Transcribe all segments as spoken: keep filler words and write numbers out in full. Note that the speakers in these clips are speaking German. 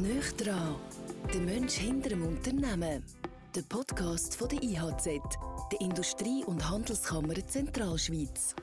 Nöch dran, der Mensch hinter dem Unternehmen. Der Podcast von der I H Z, der Industrie- und Handelskammer Zentralschweiz.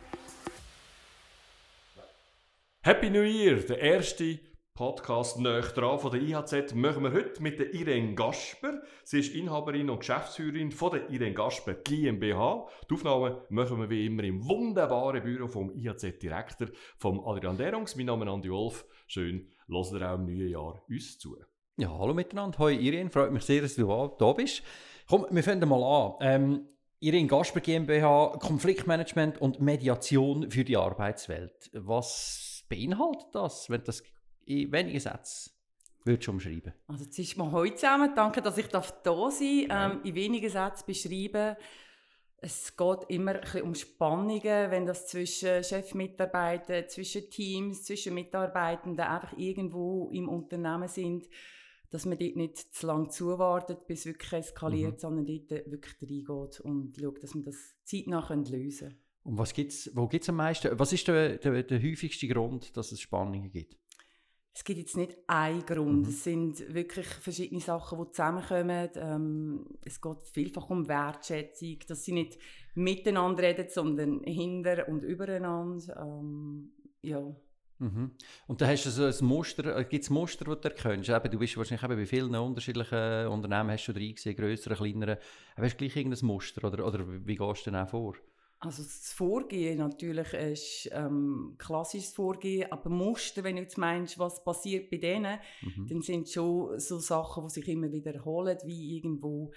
Happy New Year! Der erste Podcast «Nöch dran» von der I H Z machen wir heute mit der Irene Gasper. Sie ist Inhaberin und Geschäftsführerin von der Irene Gasper GmbH. Die Aufnahme machen wir wie immer im wunderbaren Büro vom I H Z-Direktor, vom Adrian Derungs. Mein Name ist Andi Wolf. Schön, hört ihr auch im neuen Jahr uns zu. Ja, hallo miteinander. Hoi Irene, freut mich sehr, dass du da bist. Komm, wir fangen mal an. Ähm, Irene Gasper GmbH, Konfliktmanagement und Mediation für die Arbeitswelt. Was beinhaltet das, wenn du das in wenigen Sätzen würdest du umschreiben? Also jetzt ist mal heute zusammen. Danke, dass ich da sein darf. Ähm, in wenigen Sätzen beschreiben. Es geht immer ein bisschen um Spannungen, wenn das zwischen Chefmitarbeitern, zwischen Teams, zwischen Mitarbeitenden einfach irgendwo im Unternehmen sind, dass man dort nicht zu lange zuwartet, bis es wirklich eskaliert, mhm. sondern dort wirklich reingeht und schaut, dass man das zeitnah lösen kann. Und was gibt's, wo gibt es am meisten? Was ist der, der, der häufigste Grund, dass es Spannungen gibt? Es gibt jetzt nicht einen Grund. Mhm. Es sind wirklich verschiedene Sachen, die zusammenkommen. Ähm, es geht vielfach um Wertschätzung, dass sie nicht miteinander reden, sondern hinter und übereinander. Ähm, ja. Mhm. Und da hast du so ein Muster, gibt es Muster, die du erkennst? Eben, du bist wahrscheinlich eben bei vielen unterschiedlichen Unternehmen, hast du drin gesehen, grösseren, kleineren. Aber hast du gleich irgendein Muster oder, oder wie gehst du denn auch vor? Also das Vorgehen natürlich ist ähm, klassisches Vorgehen, aber Muster, wenn du jetzt meinst, was passiert bei denen, mhm. dann sind schon so Sachen, die sich immer wiederholen, wie irgendwo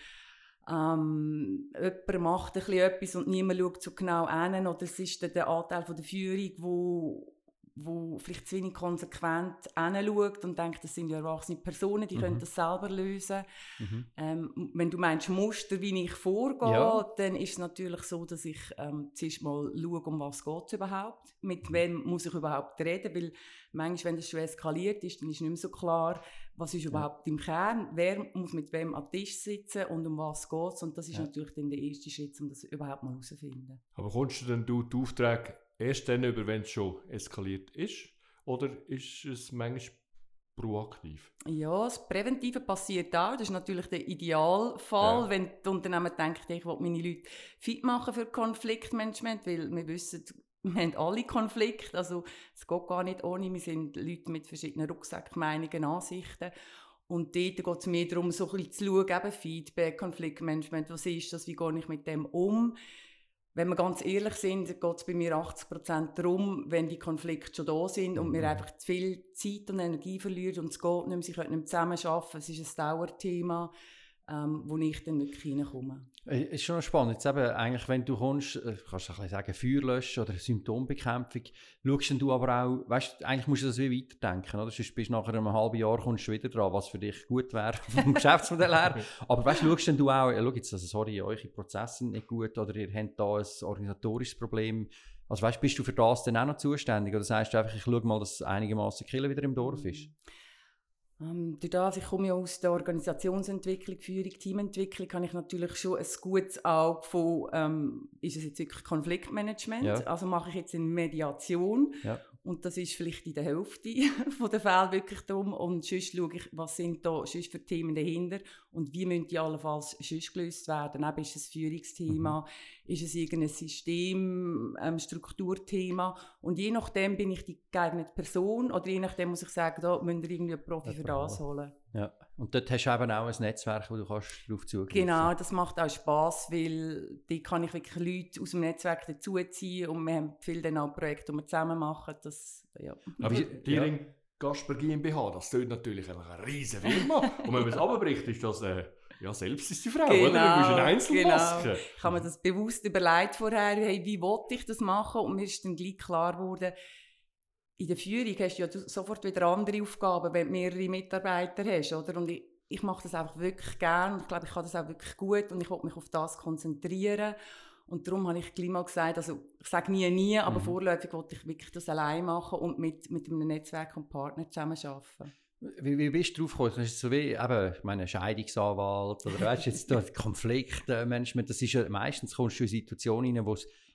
ähm, jemand macht ein bisschen etwas und niemand schaut so genau hin, oder es ist der Anteil von der Führung, wo wo vielleicht zu wenig konsequent hinschaut und denkt, das sind ja erwachsene Personen, die mhm. können das selber lösen. Mhm. Ähm, wenn du meinst Muster, wie ich vorgehe, ja. dann ist es natürlich so, dass ich ähm, zuerst mal schaue, um was geht es überhaupt, mit mhm. wem muss ich überhaupt reden, weil manchmal, wenn das schon eskaliert ist, dann ist nicht mehr so klar, was ist ja. überhaupt im Kern, wer muss mit wem am Tisch sitzen und um was geht es, und das ist ja. natürlich dann der erste Schritt, um das überhaupt mal herauszufinden. Aber kommst du denn du die Aufträge erst dann über, wenn es schon eskaliert ist? Oder ist es manchmal proaktiv? Ja, das Präventive passiert auch. Das ist natürlich der Idealfall, ja. wenn die Unternehmen denken, ich will meine Leute fit machen für Konfliktmanagement, weil wir wissen, wir haben alle Konflikte. Also es geht gar nicht ohne. Wir sind Leute mit verschiedenen Rucksäcken, Meinungen, Ansichten. Und dort geht es mehr darum, so ein bisschen zu schauen, eben Feedback, Konfliktmanagement, was ist das, wie gehe ich mit dem um? Wenn wir ganz ehrlich sind, geht es bei mir achtzig Prozent darum, wenn die Konflikte schon da sind und wir einfach zu viel Zeit und Energie verlieren und es geht nicht mehr, sie können nicht mehr zusammenarbeiten, es ist ein Dauerthema, ähm, wo ich dann wirklich reinkomme. Es ist schon spannend. Jetzt eben, eigentlich, wenn du kommst, kannst du ein bisschen sagen, Feuer löschen oder Symptombekämpfung, schaust du aber auch, weißt, eigentlich musst du das wie weiterdenken, oder? Sonst bist du nach einem halben Jahr kommst du wieder dran, was für dich gut wäre vom Geschäftsmodell her. Aber weißt, schaust du auch, ja, schau jetzt, also, sorry, eure Prozesse sind nicht gut oder ihr habt da ein organisatorisches Problem. Also weißt, bist du für das dann auch noch zuständig oder sagst du einfach, ich schaue mal, dass einigermaßen Kille wieder im Dorf ist? Ähm, durch das, ich komme ja aus der Organisationsentwicklung, Führung, Teamentwicklung, habe ich natürlich schon ein gutes Auge von, ähm, ist es jetzt wirklich Konfliktmanagement, ja. also mache ich jetzt eine Mediation, ja. und das ist vielleicht in der Hälfte von der Fälle wirklich darum, und sonst schaue ich, was sind da sonst für Themen dahinter und wie müssen die allenfalls sonst gelöst werden. Eben ist es ein Führungsthema, mhm. ist es irgendein System, ähm, Strukturthema, und je nachdem bin ich die geeignete Person, oder je nachdem muss ich sagen, da müsst ihr irgendwie einen Profi für das holen. Ja. Und dort hast du eben auch ein Netzwerk, wo du kannst darauf zugreifen kannst. Genau, das macht auch Spass, weil dort kann ich wirklich Leute aus dem Netzwerk dazuziehen und wir haben viele dann auch Projekte, die wir zusammen machen. Das, ja. Aber die Irene ja. Gasper GmbH, das ist natürlich eine riesige Firma. Und wenn man es runterbricht, ist das... Äh Ja, selbst ist die Frau, genau, oder? Du bist eine Einzelmaske. Genau. Ich habe mir das bewusst überlegt vorher, hey, wie wollte ich das machen? Und mir ist dann gleich klar geworden, in der Führung hast du ja sofort wieder andere Aufgaben, wenn du mehrere Mitarbeiter hast, oder? Und ich, ich mache das einfach wirklich gerne und ich glaube, ich kann das auch wirklich gut und ich will mich auf das konzentrieren. Und darum habe ich gleich mal gesagt, also ich sage nie, nie, aber mhm. vorläufig wollte ich wirklich das allein machen und mit, mit einem Netzwerk und Partner zusammenarbeiten. Wie, wie bist du drauf gekommen? Das ist so wie, eben, ich meine, Scheidungsanwalt oder weißt, jetzt da Konfliktmanagement, das ist ja meistens kommst du in Situationen rein, wo es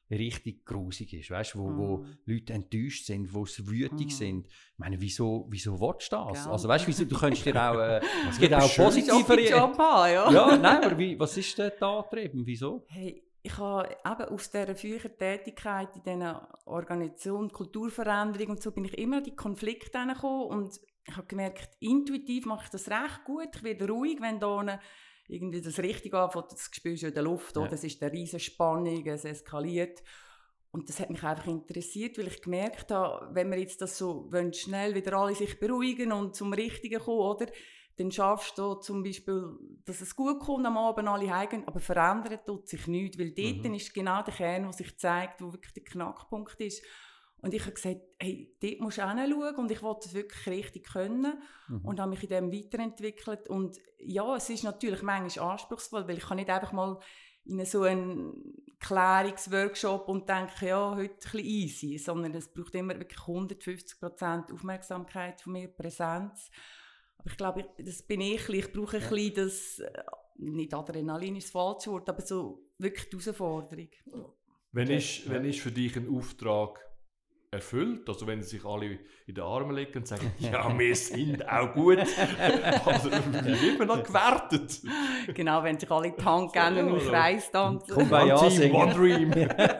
richtig grusig ist, weißt, wo, Mm. wo Leute enttäuscht sind, wo sie wütig Mm. sind. Ich meine, wieso, wieso willst du das? Gell. Also weißt, wieso, du könntest dir auch, äh, es gibt auch Schön. positive... Job haben, ja. Ja, nein, aber wie, was ist denn da getrieben? Wieso? Hey, ich habe eben aus dieser früheren Tätigkeit in dieser Organisation, Kulturveränderung und so, bin ich immer an die Konflikte gekommen und ich habe gemerkt, intuitiv mache ich das recht gut. Ich werde ruhig, wenn da irgendwie das Richtige anfängt, das spürst du in der Luft, Ja. oder? Es ist eine riesige Spannung, es eskaliert. Und das hat mich einfach interessiert, weil ich gemerkt habe, wenn wir jetzt das so wollen, schnell wieder alle sich beruhigen und zum Richtigen kommen, oder? Dann schaffst du zum Beispiel, dass es gut kommt, am Abend alle heimgehen, aber verändert tut sich nichts, weil dort Mhm. ist genau der Kern, der sich zeigt, wo wirklich der Knackpunkt ist. Und ich habe gesagt, hey, dort musst du hinschauen und ich wollte das wirklich richtig können Mhm. und habe mich in dem weiterentwickelt. Und ja, es ist natürlich manchmal anspruchsvoll, weil ich kann nicht einfach mal in so einen Klärungsworkshop und denke, ja, heute ein bisschen easy, sondern es braucht immer wirklich hundertfünfzig Prozent Aufmerksamkeit von mir, Präsenz. Aber ich glaube, ich- das bin ich, ich brauche ein Ja. bisschen das, äh, nicht Adrenalin ist das falsche Wort, aber so wirklich die Herausforderung. Wenn Ja. ist, wenn ist für dich ein Auftrag erfüllt? Also wenn sich alle in den Armen legen und sagen, ja, wir sind auch gut. Also wie wird man dann gewertet? Genau, wenn sich alle in die Hand geben und im Ja, Kreis tanzen. Komm, bei ja One Team, singen. One Dream.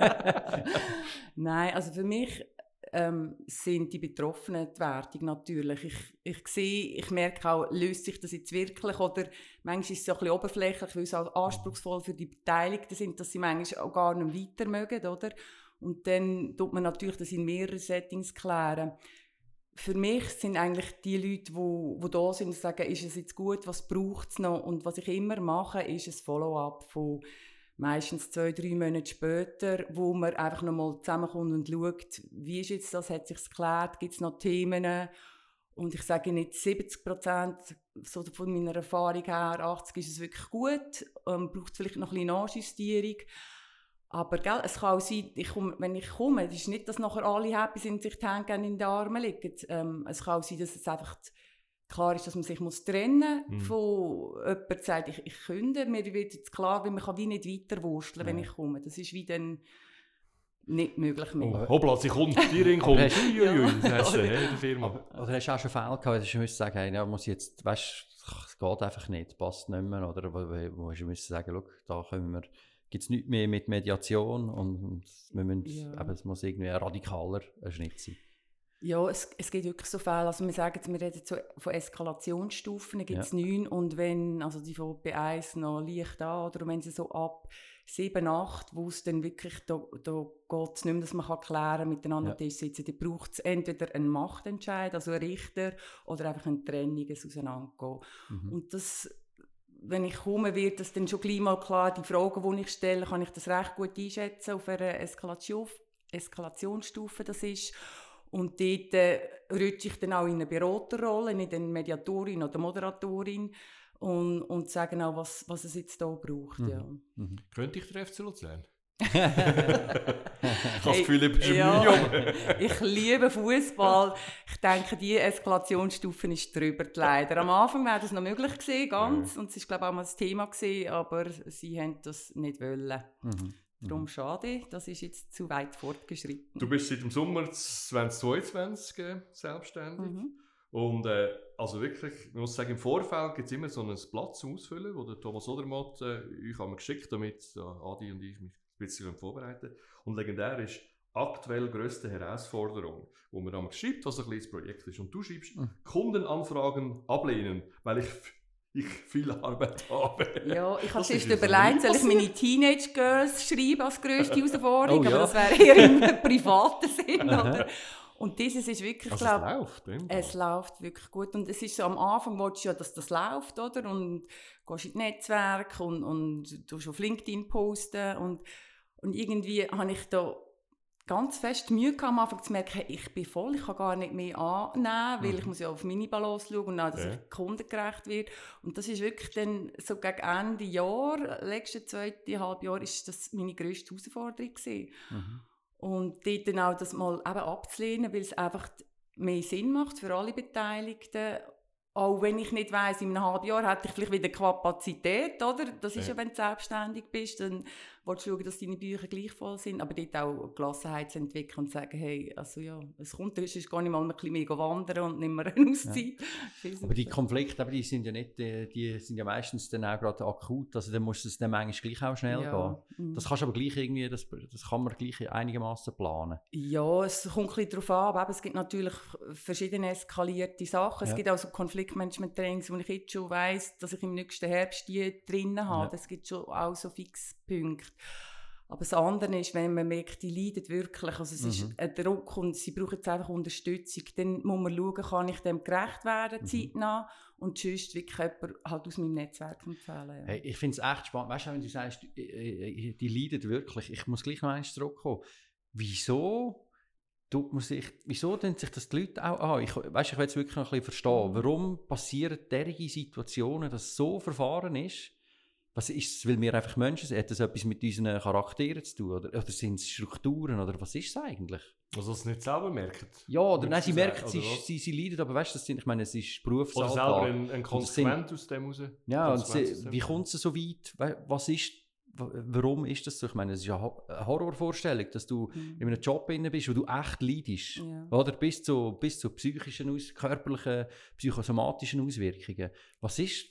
Nein, also für mich ähm, sind die Betroffenen die Wertung natürlich. Ich, ich sehe, ich merke auch, löst sich das jetzt wirklich oder manchmal ist es so ein bisschen oberflächlich, weil es auch anspruchsvoll für die Beteiligten sind, dass sie manchmal auch gar nicht weiter mögen, oder? Und dann tut man natürlich das in mehreren Settings klären. Für mich sind eigentlich die Leute, die, die da sind und sagen, ist es jetzt gut, was braucht es noch? Und was ich immer mache, ist ein Follow-up von meistens zwei, drei Monate später, wo man einfach nochmal zusammenkommt und schaut, wie ist jetzt das, hat sich geklärt, gibt es noch Themen? Und ich sage nicht siebzig Prozent so von meiner Erfahrung her, achtzig ist es wirklich gut, ähm, braucht vielleicht noch ein bisschen Nachjustierung. Aber gell, es kann auch sein, ich komme, wenn ich komme, es ist nicht, dass nachher alle happy sind, sich die Hände in den Armen liegen. Ähm, es kann auch sein, dass es einfach klar ist, dass man sich muss trennen muss. Mhm. Von jemandem, der sagt, ich, ich künde. Mir wird jetzt klar, weil man kann wie nicht weiterwursteln, wenn Ja. ich komme. Das ist wie dann nicht möglich mehr. Oh, hoppla, sie kommt, die Ring kommt. hast- Uiuiui, das hast du Ja. hey, in der Firma. Oder hast du auch schon Fälle gehabt, wo du musst sagen, hey, ja, muss ich jetzt, weißt, es geht einfach nicht, passt nicht mehr, oder wo, wo, wo hast du müssen sagen, schau, da können wir, gibt es nichts mehr mit Mediation und, und wir müssen, Ja. eben, es muss irgendwie ein radikaler Schnitt sein. Ja, es, es gibt wirklich so Fälle, also wir sagen, wir reden so von Eskalationsstufen, da gibt es neun und wenn, also die von B eins noch leicht an, oder wenn sie so ab sieben, acht, wo es dann wirklich, da, da geht es nicht mehr, dass man kann klären miteinander Ja. Tisch sitzen, da braucht es entweder einen Machtentscheid, also einen Richter, oder einfach eine Trennung, ein Auseinandergehen. Mhm. Und das, wenn ich komme, wird das dann schon gleich mal klar, die Fragen, die ich stelle, kann ich das recht gut einschätzen, auf einer Eskalation, Eskalationsstufe das ist. Und dort äh, rutsche ich dann auch in eine Beraterrolle, nicht eine Mediatorin oder Moderatorin und, und sage auch, was, was es jetzt hier braucht. Mhm. Ja. Mhm. Könnte ich der F C Luzern? ich Ich habe das Gefühl, ich bin Ja. Medium. Ich liebe Fußball. Ich denke, die Eskalationsstufe ist drüber leider. Am Anfang wäre das noch möglich gewesen, ganz. Ja. Und es war, glaube ich, auch mal das Thema gewesen, aber sie haben das nicht wollen. Mhm. Darum schade, das ist jetzt zu weit fortgeschritten. Du bist seit dem Sommer zweitausendzweiundzwanzig äh, selbstständig. Mhm. Und äh, also wirklich, ich muss sagen, im Vorfeld gibt es immer so ein Blatt zum Ausfüllen, wo der Thomas Odermatt äh, euch haben wir geschickt, damit äh, Adi und ich mich ein bisschen vorbereiten können. Und legendär ist aktuell grösste Herausforderung, wo man dann schreibt, was ein kleines Projekt ist. Und du schreibst, Mhm. Kundenanfragen ablehnen, weil ich, ich viel Arbeit habe. Ja, ich habe Das ist zuerst uns noch überlegt, nie soll ich passiert. meine Teenage Girls schreiben als grösste Herausforderung, Oh, ja. aber das wäre eher im privaten Sinn, oder? Und dieses ist wirklich, Also glaub, es läuft. im es Fall. läuft wirklich gut. Und es ist so, am Anfang willst du ja, dass das läuft, oder? Und gehst in die Netzwerke und, und du auf LinkedIn posten. Und, und irgendwie habe ich da ganz fest Mühe gehabt, am Anfang zu merken, ich bin voll, ich kann gar nicht mehr annehmen, weil Mhm. ich muss ja auf meine Balance schauen und auch, dass Ja. ich kundengerecht werde. Und das ist wirklich dann so gegen Ende Jahr, letzte zweite Halbjahr, ist das meine grösste Herausforderung gewesen. Mhm. Und dort dann auch das mal eben abzulehnen, weil es einfach mehr Sinn macht für alle Beteiligten. Auch wenn ich nicht weiss, in einem halben Jahr hätte ich vielleicht wieder Kapazität, oder? Das ist Ja. ja, wenn du selbstständig bist, dann willst schauen, dass deine Bücher gleich voll sind, aber dort auch Gelassenheit zu entwickeln und zu sagen, hey, also ja, es kommt, es ist gar nicht mal ein bisschen mehr wandern und nicht mehr eine Auszeit. Ja. Aber die Konflikte, die sind ja nicht, die sind ja meistens dann auch gerade akut, also dann muss es dann manchmal gleich auch schnell ja. gehen. Das kannst du aber gleich irgendwie, das, das kann man gleich einigermaßen planen. Ja, es kommt ein bisschen darauf an, aber es gibt natürlich verschiedene eskalierte Sachen. Ja. Es gibt auch so Konfliktmanagement-Trainings, wo ich jetzt schon weiss, dass ich im nächsten Herbst die drin habe. Es ja. gibt schon auch so Fixpunkte. Aber das andere ist, wenn man merkt, die leiden wirklich, also es mhm. ist ein Druck und sie brauchen jetzt einfach Unterstützung, dann muss man schauen, kann ich dem gerecht werden, mhm. zeitnah, und sonst wirklich jemanden halt aus meinem Netzwerk empfehlen. Ja. Hey, ich finde es echt spannend, weißt du, wenn du sagst, die, die leiden wirklich, ich muss gleich noch einmal zurückkommen. Wieso tut man sich, wieso tun sich das die Leute auch an? Ich, weißt, ich will es wirklich noch ein bisschen verstehen. Warum passieren derige Situationen, dass es so verfahren ist? Was ist es, weil wir einfach Menschen sind? Hat das etwas mit unseren Charakteren zu tun? Oder, oder sind es Strukturen? Oder was ist es eigentlich? Also, dass sie nicht selber merken? Ja, oder nein, sie merken, sie, sie, sie leiden, aber weißt du, ich meine, es ist Berufsalltag. Oder selber ein, ein Konsequent aus dem raus. Ja, und sie, wie kommt es so weit? Was ist, warum ist das so? Ich meine, es ist ja eine Horrorvorstellung, dass du mhm. in einem Job drin bist, wo du echt leidest. Ja. Oder bis zu, bis zu psychischen, aus, körperlichen, psychosomatischen Auswirkungen. Was ist...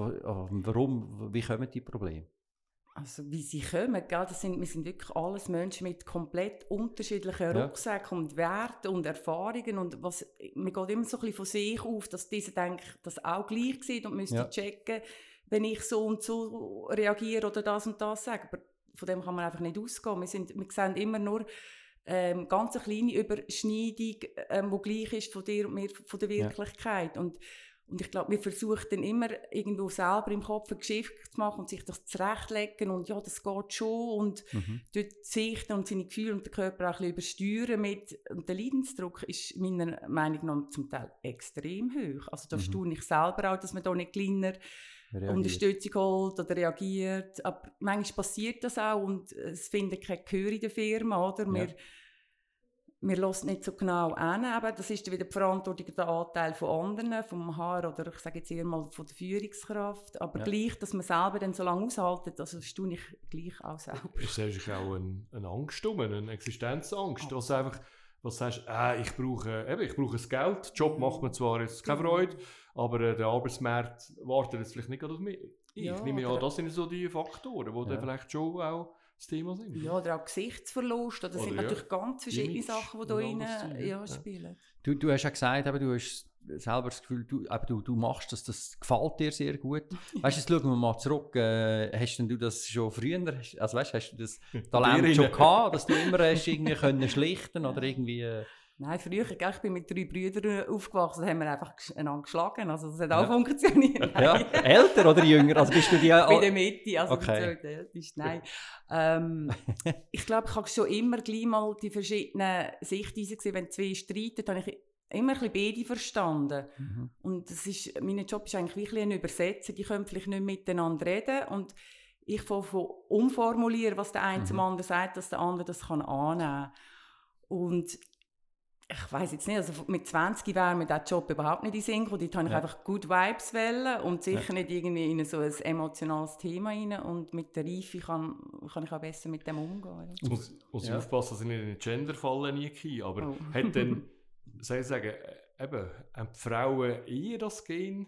Warum, wie kommen die Probleme? Also wie sie kommen, gell? Das sind, wir sind wirklich alles Menschen mit komplett unterschiedlichen Rucksäcken ja. und Werten und Erfahrungen. Und was, man geht immer so ein bisschen von sich auf, dass diese denken, das auch gleich sieht und müsste ja. checken, wenn ich so und so reagiere oder das und das sage. Aber von dem kann man einfach nicht ausgehen. Wir, sind, wir sehen immer nur ähm, ganz eine kleine Überschneidung, ähm, die gleich ist von dir und mir, von der Wirklichkeit. Ja. Und Und ich glaube, wir versuchen dann immer irgendwo selber im Kopf ein Geschichte zu machen und sich das zurechtlegen und ja, das geht schon und mhm. dort sichten und seine Gefühle und den Körper auch ein bisschen übersteuern mit. Und der Leidensdruck ist meiner Meinung nach zum Teil extrem hoch. Also da mhm. staune ich selber auch, dass man da nicht kleiner reagiert. Unterstützung holt oder reagiert. Aber manchmal passiert das auch und es findet kein Gehör in der Firma, oder? Ja. Wir, Wir hören nicht so genau an, aber das ist wieder die Verantwortung, der Anteil von anderen, vom H R oder ich sage jetzt eher mal von der Führungskraft. Aber ja. gleich, dass man selber dann so lange aushalten, also das tue ich gleich auch selber. Ist das auch eine, eine Angst, eine Existenzangst, oh. was einfach, was sagst, äh, ich brauche, eben, ich brauche das Geld, den Job macht mir zwar jetzt keine Freude, aber äh, der Arbeitsmarkt wartet jetzt vielleicht nicht auf mich. Ich ja, nehme an, das sind so die Faktoren, die ja. dann vielleicht schon auch das Thema sind. Ja, oder auch Gesichtsverlust. Das oder sind ja. natürlich ganz verschiedene Image, Sachen, die da rein ja, spielen. Du, du hast ja gesagt, aber du hast selber das Gefühl, du, aber du, du machst das, das gefällt dir sehr gut. Weißt du, jetzt schauen wir mal zurück. Äh, hast denn du das schon früher, also weißt, hast du das Talent schon gehabt, dass du immer hast irgendwie können schlichten oder irgendwie... Äh, Nein, früher, ich bin mit drei Brüdern aufgewachsen, da haben wir einfach einander geschlagen, also das hat auch ja. funktioniert. Ja. Älter oder jünger? Also bist du die in der Mitte, also okay. der älteste, nein. Ähm, ich glaube, ich habe schon immer gleich mal die verschiedenen Sichtweisen gesehen, wenn zwei streiten, habe ich immer ein bisschen beide verstanden. Mhm. Und das ist, mein Job ist eigentlich wie ein Übersetzer, die können vielleicht nicht miteinander reden und ich von, von umformulieren, was der eine mhm. zum anderen sagt, dass der andere das kann annehmen kann. Und ich weiss jetzt nicht, also mit zwanzig wäre mir dieser Job überhaupt nicht in den Sinn gekommen. Dort wollte ich ja. einfach Good Vibes wählen und sicher ja. nicht irgendwie in so ein emotionales Thema rein. Und mit der Reife kann, kann ich auch besser mit dem umgehen. Jetzt muss, muss ja. ich aufpassen, dass ich nicht in eine Gender-Falle nie aber oh. hat dann, soll ich sagen, eben, haben die Frauen eher das Gen,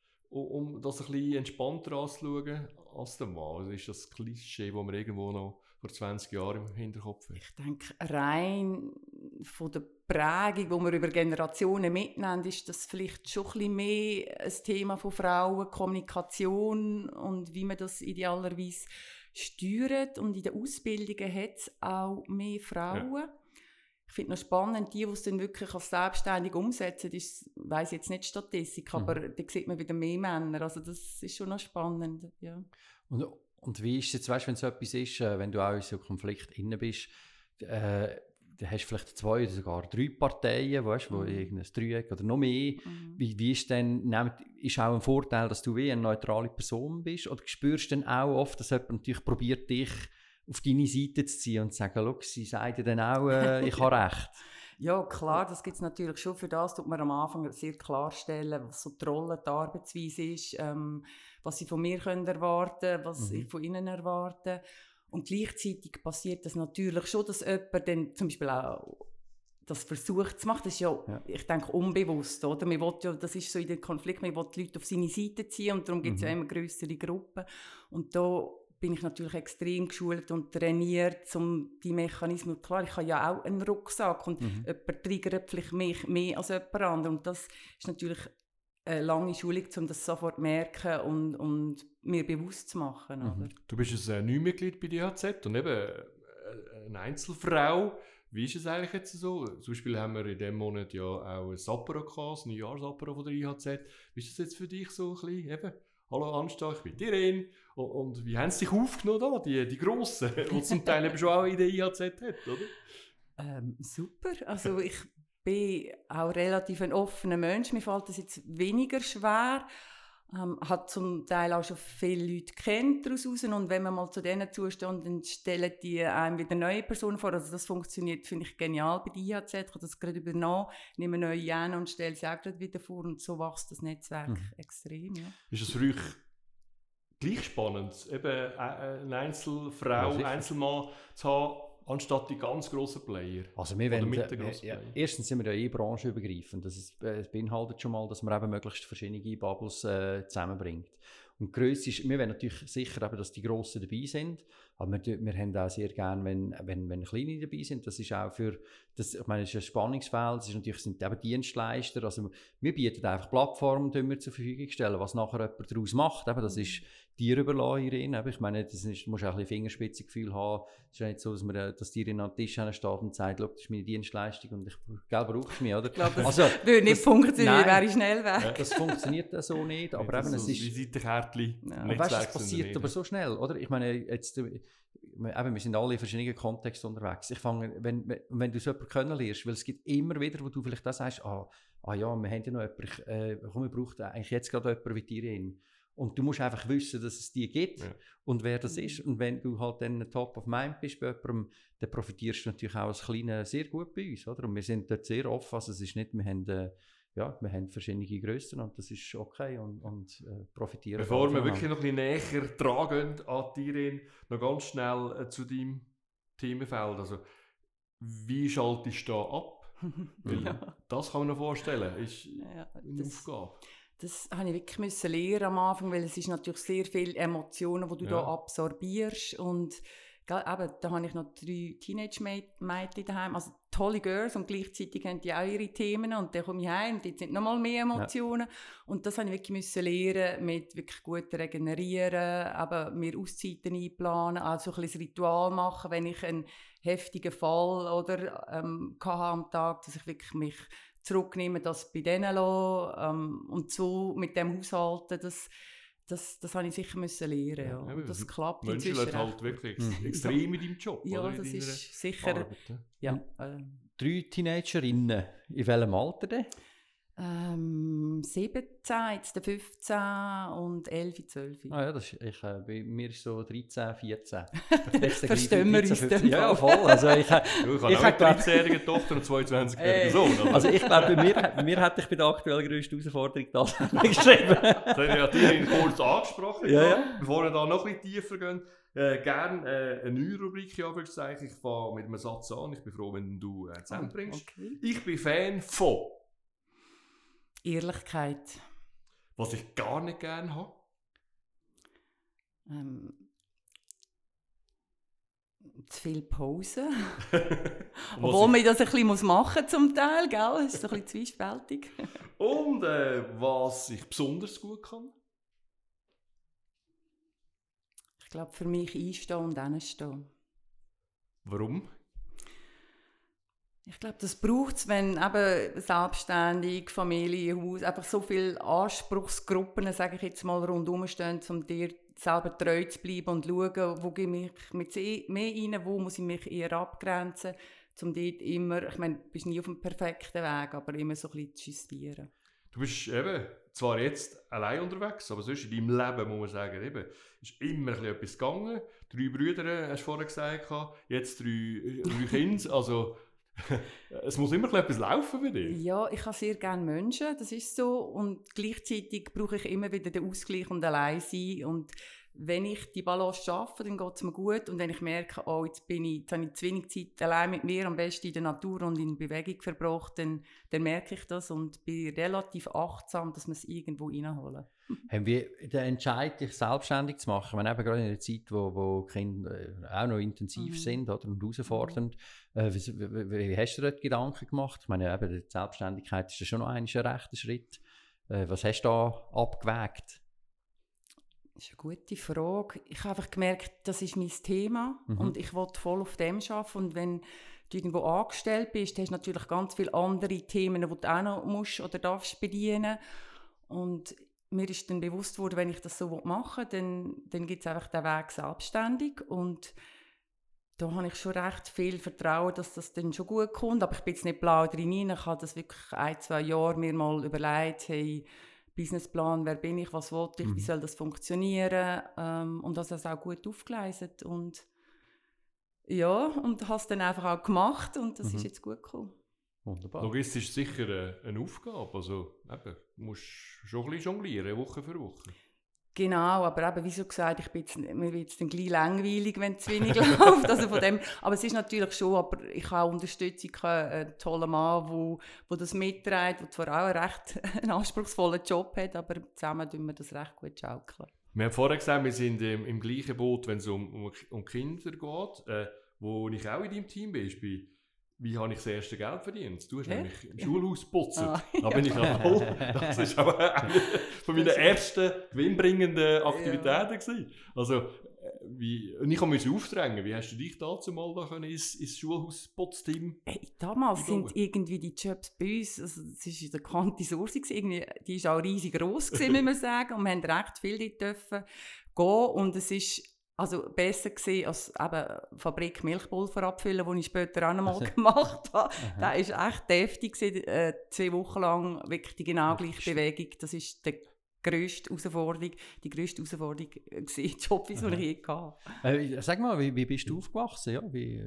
um das ein bisschen entspannter anzuschauen, als der Mann? Also ist das Klischee, das man irgendwo noch vor zwanzig Jahren im Hinterkopf hat? Ich denke, rein von der Prägung, die wir über Generationen mitnehmen, ist das vielleicht schon ein bisschen mehr ein Thema von Frauen, Kommunikation und wie man das idealerweise steuert. Und in den Ausbildungen hat es auch mehr Frauen. Ja. Ich finde noch spannend, die, die es dann wirklich als selbstständig umsetzen, ich weiss jetzt nicht Statistik, mhm. aber da sieht man wieder mehr Männer. Also das ist schon noch spannend. Ja. Und, und wie ist es jetzt, weißt, wenn so etwas ist, wenn du auch in so einem Konflikt drin bist, äh, dann hast du vielleicht zwei oder sogar drei Parteien, weißt, wo mhm. irgendein Dreieck oder noch mehr. Mhm. Wie, wie ist denn, ist auch ein Vorteil, dass du wie eine neutrale Person bist? Oder spürst du dann auch oft, dass jemand natürlich probiert, dich auf deine Seite zu ziehen und zu sagen, schau, sie sagen dann auch, äh, ich habe recht? Ja, klar, das gibt es natürlich schon. Für das tut man am Anfang sehr klarstellen, was so die Rolle, die Arbeitsweise ist, ähm, was sie von mir können erwarten können, was mhm. ich von ihnen erwarte. Und gleichzeitig passiert das natürlich schon, dass jemand dann zum Beispiel auch das versucht zu machen. Das ist ja, ja. ich denke, unbewusst. Oder? Man will ja, das ist so in den Konflikt, man will die Leute auf seine Seite ziehen und darum gibt es mhm. ja immer grössere Gruppen. Und da bin ich natürlich extrem geschult und trainiert, um die Mechanismen. Klar, ich habe ja auch einen Rucksack und mhm. jemand triggert vielleicht mich mehr als jemand anderes. Und das ist natürlich eine lange Schulung, um das sofort zu merken und, und mir bewusst zu machen. Mhm. Oder? Du bist ein Neumitglied bei der I H Z und eben eine Einzelfrau. Wie ist es eigentlich jetzt so? Zum Beispiel haben wir in diesem Monat ja auch ein Apero gehabt, ein Neujahrsapero von der I H Z. Wie ist das jetzt für dich so ein bisschen? Eben, hallo Anstar, ich bin Irene. Und, und wie haben sie dich aufgenommen da, die, die Grossen, die zum Teil eben schon auch in der I H Z hat, oder? Ähm, super, also ich bin auch relativ ein offener Mensch, mir fällt das jetzt weniger schwer. Ähm, hat zum Teil auch schon viele Leute kennt daraus raus. Und wenn man mal zu denen zusteht, dann stellen die einem wieder neue Personen vor. Also das funktioniert, finde ich, genial bei der I H Z. Ich habe das gerade übernommen, nehme neue an und stelle sie auch gerade wieder vor. Und so wächst das Netzwerk mhm. extrem. Ja. Ist es für euch gleich spannend, eben eine Einzelfrau, ja, Einzelmann zu haben, anstatt die ganz grossen Player? Also wir wollen, äh, ja, erstens sind wir ja eh branchenübergreifend. Das, ist, äh, das beinhaltet schon mal, dass man eben möglichst verschiedene Bubbles äh, zusammenbringt. Und die Grösse ist, wir wollen natürlich sicher, eben, dass die Grossen dabei sind, aber wir, wir haben auch sehr gerne, wenn, wenn, wenn Kleine dabei sind. Das ist auch für, das, ich meine, es ist ein Spannungsfeld, es ist natürlich, sind eben Dienstleister, also wir bieten einfach Plattformen, die wir zur Verfügung stellen, was nachher jemand daraus macht. Eben, das ist dir überlassen, Irene. Ich meine, das ist, du musst auch ein bisschen Fingerspitzengefühl haben. Es ist ja nicht so, dass, man, dass die Irene am Tisch steht und sagt, das ist meine Dienstleistung und ich brauche es mich, oder? Ich glaube, das also, würde nicht das, funktionieren, wäre ich schnell weg. Das funktioniert so nicht, aber ja, eben, es so ist... Visitenkärtchen. Ja. Weißt du, es passiert aber so schnell, oder? Ich meine, jetzt... Eben, wir sind alle in verschiedenen Kontexten unterwegs. Ich fange, wenn, wenn du so jemanden kennenlernst, weil es gibt immer wieder, wo du vielleicht das sagst, ah, ah ja, wir haben ja noch jemanden, ich, äh, komm, wir brauchen eigentlich jetzt gerade jemanden wie die Irene. Und du musst einfach wissen, dass es die gibt ja. und wer das ist. Und wenn du halt dann top of mind bist bei jemandem, dann profitierst du natürlich auch als Kleiner sehr gut bei uns. Oder? Und wir sind dort sehr offen. Also es ist nicht, wir haben, äh, ja, wir haben verschiedene Grössen und das ist okay und, und äh, profitieren. Bevor wir wirklich noch ein bisschen näher dran gehen an die Irene, noch ganz schnell äh, zu deinem Themenfeld. Also, wie schaltest du da ab? Weil ja. Das kann man sich vorstellen, ist ja, eine das, Aufgabe. Das musste ich wirklich müssen lernen am Anfang, weil es ist natürlich sehr viele Emotionen, die du ja. da absorbierst. Und eben, da habe ich noch drei Teenage-Mädchen daheim, also tolle Girls, und gleichzeitig haben die auch ihre Themen. Und dann komme ich heim und jetzt sind noch mal mehr Emotionen. Ja. Und das musste ich wirklich müssen lernen, mit wirklich gut regenerieren, aber mir Auszeiten einplanen, also ein bisschen Ritual machen, wenn ich einen heftigen Fall oder ähm, hatte am Tag, dass ich wirklich mich zurücknehmen, das bei denen lassen ähm, und so mit dem Haushalten, das, das, das habe ich sicher müssen lernen. Ja. Ja, das klappt Menschen inzwischen halt wirklich ex extrem in deinem Job. Ja, oder? Das ist sicher. Arbeit, ja. Ja, äh. Drei Teenagerinnen, in welchem Alter denn? Ähm, siebzehn, jetzt fünfzehn und elf, zwölf. Ah ja, das ist, ich, äh, bei mir ist so dreizehn, vierzehn. Verstehen wir uns dann? Ja, voll. Also ich, ja, ich habe auch eine dreizehn-jährige Tochter und zweiundzwanzig-jährigen Sohn. Also, also ich glaube, bei mir, bei mir hätte ich bei der aktuell grössten Herausforderung das geschrieben. Das habe ich natürlich kurz angesprochen, ja, ja. Bevor wir da noch ein bisschen tiefer gehen. Äh, gerne äh, eine neue Rubrik, ja, würde ich sagen. Ich fange mit einem Satz an. Ich bin froh, wenn du äh, zusammenbringst. Okay. Ich bin Fan von... Ehrlichkeit. Was ich gar nicht gerne habe? Ähm, zu viel Pause. Obwohl man das ein bisschen machen muss zum Teil, gell? Das ist so ein bisschen zwiespältig. Und äh, was ich besonders gut kann? Ich glaube, für mich einstehen und hinstehen. Warum? Ich glaube, das braucht es, wenn eben selbstständig, Familie, Haus, einfach so viele Anspruchsgruppen, sage ich jetzt mal, rundherum stehen, um dir selber treu zu bleiben und zu schauen, wo gehe ich mit mehr rein, wo muss ich mich eher abgrenzen, um dort immer, ich meine, du bist nie auf dem perfekten Weg, aber immer so ein bisschen zu justieren. Du bist eben zwar jetzt allein unterwegs, aber sonst in deinem Leben, muss man sagen, eben, ist immer ein bisschen etwas gegangen. Drei Brüder, hast du vorher gesagt, jetzt drei, drei Kinder, also... Es muss immer etwas laufen bei dir. Ja, ich habe sehr gerne Menschen, das ist so. Und gleichzeitig brauche ich immer wieder den Ausgleich und allein sein. Und wenn ich die Balance schaffe, dann geht es mir gut. Und wenn ich merke, oh, jetzt, bin ich, jetzt habe ich zu wenig Zeit allein mit mir, am besten in der Natur und in Bewegung verbracht, dann, dann merke ich das und bin relativ achtsam, dass wir es irgendwo reinholen. Haben wir den Entscheid, dich selbstständig zu machen, wenn eben gerade in einer Zeit, wo, wo Kinder auch noch intensiv mhm. sind oder, und herausfordernd, mhm. äh, wie, wie, wie hast du dir dort Gedanken gemacht? Ich meine, eben, die Selbstständigkeit ist ja schon noch ein rechter Schritt. Äh, was hast du da abgewägt? Das ist eine gute Frage. Ich habe einfach gemerkt, das ist mein Thema mhm. und ich will voll auf dem arbeiten. Und wenn du irgendwo angestellt bist, hast du natürlich ganz viele andere Themen, die du auch noch musst oder darfst bedienen. Und mir ist dann bewusst worden, wenn ich das so machen will, dann, dann gibt es einfach den Weg selbstständig. Und da habe ich schon recht viel Vertrauen, dass das dann schon gut kommt. Aber ich bin jetzt nicht blau drin. Ich habe das wirklich ein, zwei Jahre mir mal überlegt, hey, Businessplan, wer bin ich, was will ich, mhm. wie soll das funktionieren, ähm, und das ist auch gut aufgeleistet und ja, und habe es dann einfach auch gemacht und das mhm. ist jetzt gut gekommen. Wunderbar. Logistisch ist sicher eine Aufgabe, also eben, du musst schon ein bisschen jonglieren, Woche für Woche. Genau, aber eben, wie so gesagt, ich bin jetzt, mir wird es dann gleich langweilig, wenn es zu wenig läuft. Also von dem, aber es ist natürlich schon, aber ich habe Unterstützung, ich habe einen tollen Mann, der wo, wo das mitträgt, der zwar auch einen recht einen anspruchsvollen Job hat, aber zusammen tun wir das recht gut schaukeln. Wir haben vorher gesagt, wir sind im, im gleichen Boot, wenn es um, um, um Kinder geht, äh, wo ich auch in deinem Team bin. Ich bin Wie habe ich das erste Geld verdient? Du hast ja? nämlich im Schulhaus geputzt. Ah, da bin ja. ich auch voll. Das ist aber eine von meinen ersten gewinnbringenden Aktivitäten ja. gewesen. Also, wie, und ich musste mich aufdrängen. Wie hast du dich dazu mal da ins, ins Schulhausputzteam? Hey, damals sind irgendwie die Jobs bei uns, also das war eine bekannte Source, irgendwie, die war auch riesig gross, gewesen, muss man sagen. Und wir haben recht viel dort dürfen gehen. Und es ist also besser gewesen als eben Fabrik Milchpulver abfüllen, die ich später auch noch mal also. gemacht habe. Das war echt deftig gewesen, äh, zwei Wochen lang wirklich die genau gleiche Bewegung. Das ist die grösste Herausforderung, die grösste Herausforderung gewesen, Job, die ich je hatte. Äh, sag mal, wie, wie bist du aufgewachsen? Ja, wie,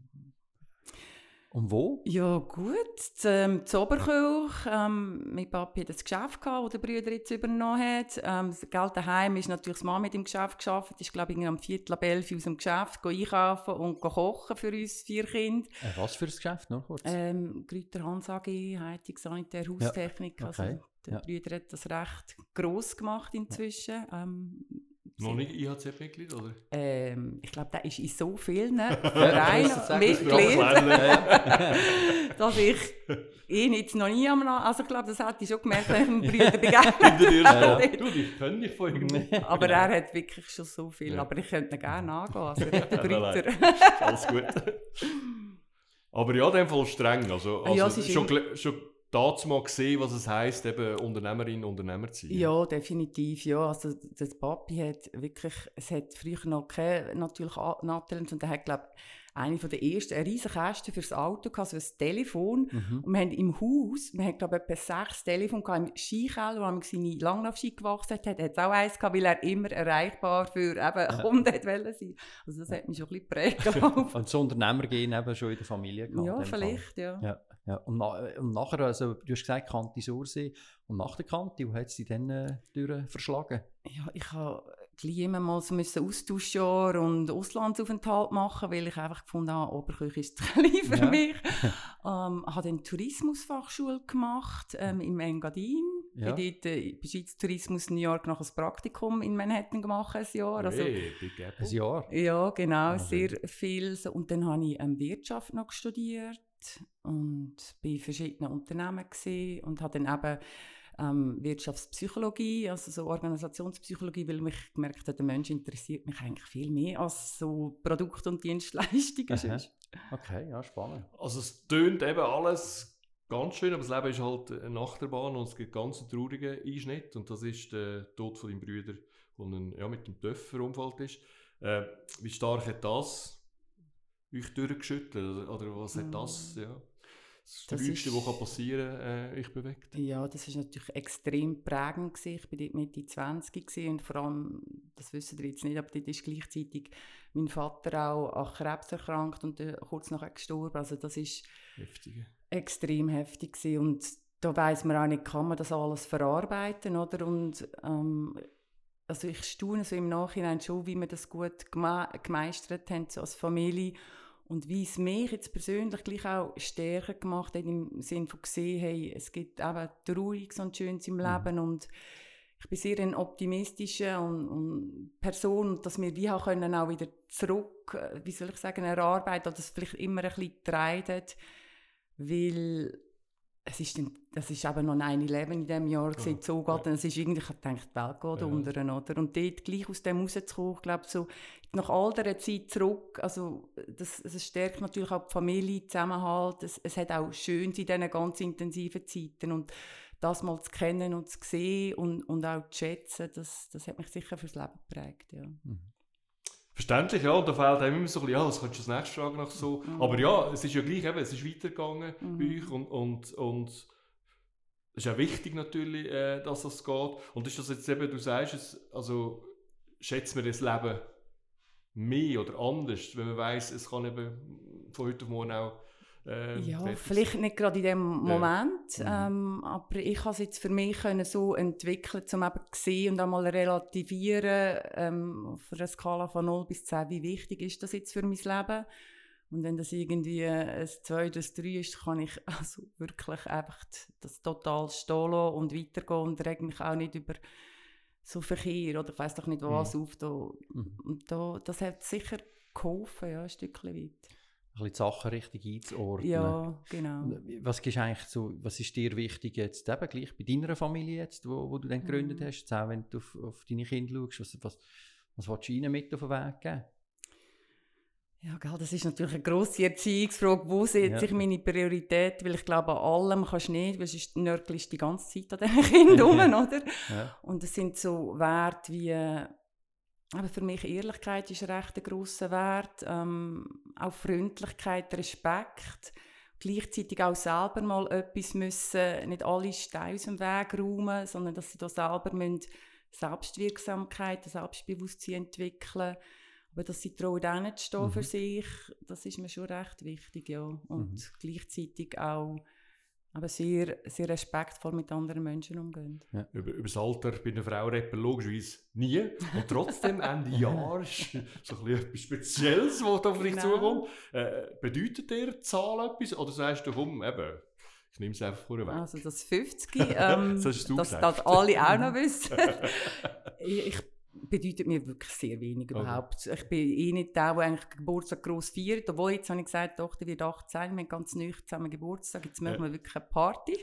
und wo? Ja gut, ähm, in Oberkirch. Ähm, mein Papi hatte ein Geschäft, das der Bruder jetzt übernommen hat. Ähm, das Geld daheim ist natürlich das Mann mit dem Geschäft gearbeitet. Ich glaube, am Viertel ab elf aus dem Geschäft einkaufen und kochen für uns vier Kinder. Äh, was für ein Geschäft, noch kurz? Ähm, Grüter Hans A G, Heizung, Sanitär, Haustechnik. Ja. Okay. Also, der ja. Bruder hat das recht gross gemacht inzwischen. Ja. Ähm, Noch nicht I H Z-Mitglied, oder? Ähm, ich glaube, der ist in so vielen Vereinen Mitglied, dass ich ihn jetzt noch nie am Namen, also ich glaube, das hätte ich schon gemerkt, wenn ich einen Brüder begegnet habe. Du, ich kenne dich von irgendwo. Aber er hat wirklich schon so viel, ja. aber ich könnte ihn gerne angehen, also er hat den Brüder. Alles gut. Aber ja, in dem Fall streng, also, also ja, schon, schon dazu mal gesehen, was es heisst, eben Unternehmerin, Unternehmer zu sein. Ja, definitiv. Ja. Also, das Papi hat wirklich, es hat früher noch keine natürlich Nathalie, und er hat, glaube ich, eine von der ersten, eine riesige Käste für das Auto, also ein Telefon. Mhm. Und wir haben im Haus, wir haben, glaube ich, etwa sechs Telefone gehabt, im Skikeller, wo er seine Langlaufski gewachsen hat, hat es auch eins gehabt, weil er immer erreichbar für eben ja. Kunden wollte sein. Also das hat mich schon ein bisschen geprägt. Und das Unternehmergehen eben schon in der Familie gehabt. Ja, vielleicht, ja. ja. Ja, und, na, und nachher, also, du hast gesagt, Kante Sursee, und nach der Kante, wo hat es dich dann äh, durch verschlagen? Ja, ich habe gleich immer mal so Austauschjahr und Auslandsaufenthalt machen, weil ich einfach gefunden habe, Oberkirch ist zu klein für ja. mich. ähm, habe dann Tourismusfachschule gemacht ähm, in Engadin. Ja. Ich habe dort äh, bei Schweiz Tourismus New York noch ein Praktikum in Manhattan gemacht, ein Jahr. Also, hey, ein Jahr? Ja, genau, also. sehr viel. Und dann habe ich ähm, Wirtschaft noch studiert und war in verschiedenen Unternehmen gewesen und habe dann eben ähm, Wirtschaftspsychologie, also so Organisationspsychologie, weil ich gemerkt habe, der Mensch interessiert mich eigentlich viel mehr als so Produkte und Dienstleistungen. Okay, ja, spannend. Also es tönt eben alles ganz schön, aber das Leben ist halt eine Achterbahn und es gibt ganz einen traurigen Einschnitt und das ist der Tod von deinem Bruder, der ja, mit dem Töff verunfallt ist. Äh, wie stark hat das euch durchgeschüttelt? Oder, oder was hat das, ja, das, das Schlimmste, ist, was passieren kann, äh, euch bewegt? Ja, das war natürlich extrem prägend gewesen. Ich war dort Mitte zwanzig gewesen und vor allem, das wissen ihr jetzt nicht, aber dort ist gleichzeitig mein Vater auch an Krebs erkrankt und äh, kurz nachher gestorben. Also das ist heftig. Extrem heftig gewesen. Und da weiss man auch nicht, kann man das alles verarbeiten, oder? Und ähm, also ich staune so im Nachhinein schon, wie wir das gut geme- gemeistert haben, so als Familie. Und wie es mich jetzt persönlich gleich auch stärker gemacht hat, im Sinne von gesehen, hey, es gibt eben Trauriges und Schönes im Leben. Mhm. Und ich bin sehr eine optimistische und, und Person, dass wir die auch können auch wieder zurück, wie soll ich sagen, erarbeiten oder das vielleicht immer ein bisschen treiben, weil es ist, dann, das ist eben noch neun elf in diesem Jahr, ja, gesehen, so geht, ja. Und es ist irgendwie, ich habe gedacht, die Welt geht ja. unter, oder? Und dort gleich aus dem rauszukommen, ich glaube, so nach all dieser Zeit zurück, also das, das stärkt natürlich auch die Familie, Zusammenhalt, es, es hat auch schön in diesen ganz intensiven Zeiten und das mal zu kennen und zu sehen und, und auch zu schätzen, das, das hat mich sicher fürs Leben geprägt, ja. Mhm. Verständlich, ja, und da fällt einem immer so ein bisschen, ja, das kannst du das nächste Fragen nach so. Mhm. Aber ja, es ist ja gleich, eben, es ist weitergegangen mhm. bei euch und, und, und es ist auch wichtig natürlich, äh, dass das geht. Und ist das jetzt eben, du sagst es, also schätzt man das Leben mehr oder anders, wenn man weiss, es kann eben von heute auf morgen auch äh, ja, vielleicht nicht gerade in dem Moment, ja. ähm, aber ich habe es jetzt für mich können so entwickeln, um eben zu sehen und einmal relativieren ähm, auf einer Skala von null bis zehn, wie wichtig ist das jetzt für mein Leben. Und wenn das irgendwie ein zwei oder ein drei ist, kann ich also wirklich einfach das total stehen lassen und weitergehen und reg mich auch nicht über so Verkehr oder ich weiss doch nicht was mhm. auf. Da. Mhm. Und da, das hat sicher geholfen, ja, ein Stückchen weit. Ein bisschen die Sachen richtig einzuordnen. Ja, genau. Was ist eigentlich so, was ist dir wichtig jetzt eben gleich bei deiner Familie jetzt, wo, wo du dann gegründet mhm. hast, jetzt auch wenn du auf, auf deine Kinder schaust, was, was, was willst du ihnen mit auf den Weg geben? Ja, das ist natürlich eine grosse Erziehungsfrage, wo setze ich ja. meine Priorität, weil ich glaube, an allem kannst du nicht, weil sonst nörgelst die ganze Zeit an diesen Kindern rum, oder? Ja. Und es sind so Werte wie, aber für mich Ehrlichkeit ist recht ein grosser Wert, ähm, auch Freundlichkeit, Respekt, gleichzeitig auch selber mal etwas müssen, nicht alle Steine aus dem Weg räumen, sondern dass sie da selber müssen Selbstwirksamkeit, Selbstbewusstsein entwickeln, aber dass sie trauen, auch nicht zu stehen mhm. für sich, das ist mir schon recht wichtig, ja. Und mhm. gleichzeitig auch aber sehr, sehr respektvoll mit anderen Menschen umgehen. Ja. Über, über das Alter bei einer Frau rappen logischerweise nie. Und trotzdem Ende Jahr ist so ein bisschen etwas Spezielles, was da auf dich genau. zukommt. Äh, bedeutet dir die Zahl etwas? Oder sagst du, komm, eben, ich nehme es einfach vorweg. Also das fünfzig, ähm, das, das das alle auch noch wissen. ich, ich bedeutet mir wirklich sehr wenig überhaupt. Okay. Ich bin eh nicht der, der eigentlich Geburtstag gross feiert. Obwohl, jetzt habe ich gesagt, die Tochter wird achtzehn, wir haben ganz neu zusammen Geburtstag. Jetzt machen wir yeah. wirklich eine Party.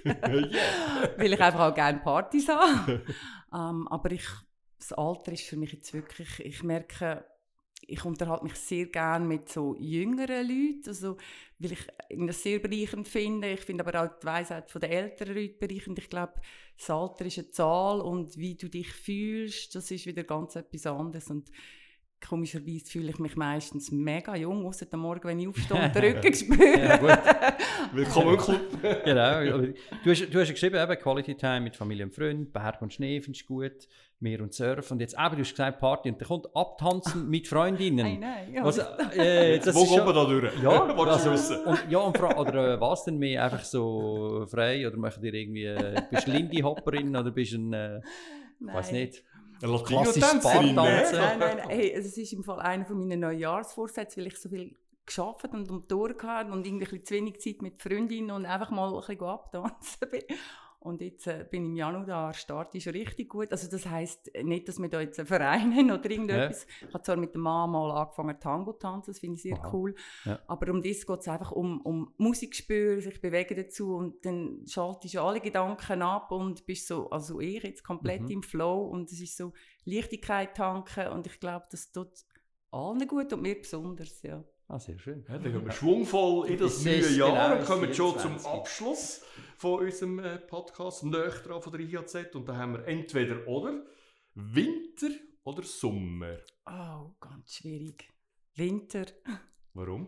yeah. Weil ich einfach auch gerne Partys habe. um, aber ich, das Alter ist für mich jetzt wirklich, ich merke, ich unterhalte mich sehr gerne mit so jüngeren Leuten, also, weil ich das sehr bereichernd finde. Ich finde aber auch die Weisheit der älteren Leute bereichernd. Ich glaube, das Alter ist eine Zahl und wie du dich fühlst, das ist wieder ganz etwas anderes. Und komischerweise fühle ich mich meistens mega jung, ausser am Morgen, wenn ich aufstehe und den Rücken spüre. Ja, gut. Willkommen im Club. Genau. Du hast, du hast geschrieben, eben, Quality Time mit Familie und Freunden, Berg und Schnee findest du gut, Meer und Surfen. Und jetzt eben, du hast gesagt Party und dann kommt Abtanzen mit Freundinnen. Nein, nein. Ja. Was, äh, das Wo kommt man da durch? Ja, also, und, ja und oder äh, was denn mehr? Einfach so frei? Oder macht ihr irgendwie, äh, bist du Lindy-Hopperin oder bist du ein, äh, ich weiß nicht. Eine Latino-Tänzerin, nein, nein, nein. Hey, es ist im Fall einer meiner Neujahrsvorsätze, weil ich so viel gearbeitet und um die Tour gehabt und irgendwie ein bisschen zu wenig Zeit mit Freundinnen und einfach mal ein bisschen abtanzen bin. Und jetzt äh, bin ich im Januar da, Start ist richtig gut. Also das heisst nicht, dass wir da jetzt einen Verein haben oder irgendetwas. Ja. Ich habe zwar mit der Mama mal angefangen Tango zu tanzen, das finde ich sehr wow. cool. Ja. Aber um das geht es einfach um, um Musikgespür, sich bewegen dazu und dann schaltest du alle Gedanken ab und bist so, also ich jetzt komplett mhm. im Flow und es ist so Leichtigkeit tanken und ich glaube, das tut allen gut und mir besonders, ja. Ah, sehr schön. Ja, dann gehen wir schwungvoll in das neue Jahr und kommen schon zum Abschluss von unserem äh, Podcast «Näher dran» von der I H Z. Und da haben wir entweder oder Winter oder Sommer. Oh, ganz schwierig. Winter. Warum?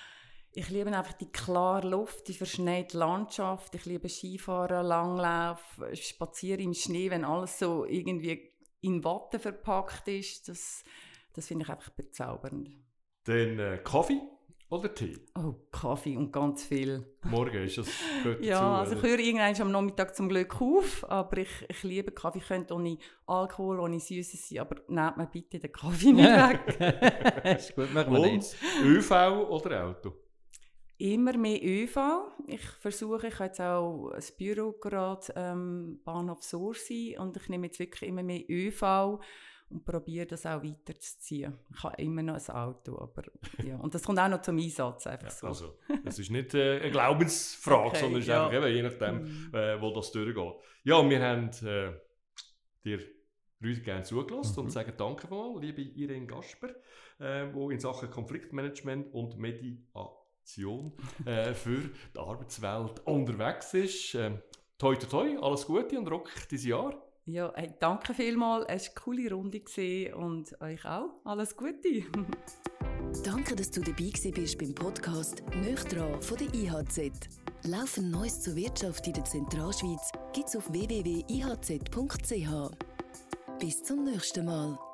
Ich liebe einfach die klare Luft, die verschneite Landschaft. Ich liebe Skifahren, Langlauf, Spazieren im Schnee, wenn alles so irgendwie in Watte verpackt ist. Das, das finde ich einfach bezaubernd. Dann äh, Kaffee oder Tee? Oh, Kaffee und ganz viel. Morgen ist das gehört Ja, dazu, also ich oder? höre irgendwann am Nachmittag zum Glück auf, aber ich, ich liebe Kaffee. Ich könnte ohne Alkohol, ohne Süßes sein, aber nehmt mir bitte den Kaffee nicht weg. Ist gut, machen wir Und nicht. ÖV oder Auto? Immer mehr ÖV. Ich versuche, ich habe jetzt auch ein Büro gerade ähm, Bahnhof Sursi und ich nehme jetzt wirklich immer mehr ÖV und probiere das auch weiterzuziehen. Ich habe immer noch ein Auto, aber ja. Und das kommt auch noch zum Einsatz, einfach so. Also, es ist nicht äh, eine Glaubensfrage, Okay, sondern es ist ja. einfach eben, je nachdem, Mhm. äh, wo das durchgeht. Ja, wir haben äh, dir Leute gerne zugelassen Mhm. und sagen danke mal, liebe Irene Gasper, äh, die in Sachen Konfliktmanagement und Mediation äh, für die Arbeitswelt unterwegs ist. Ähm, toi, toi, toi, alles Gute und rock dieses Jahr. Ja, hey, danke vielmals. Es war eine coole Runde gewesen und euch auch. Alles Gute. Danke, dass du dabei gewesen bist beim Podcast «Nöch dran» von der I H Z. Laufend Neues zur Wirtschaft in der Zentralschweiz gibt's auf w w w punkt i h z punkt c h. Bis zum nächsten Mal.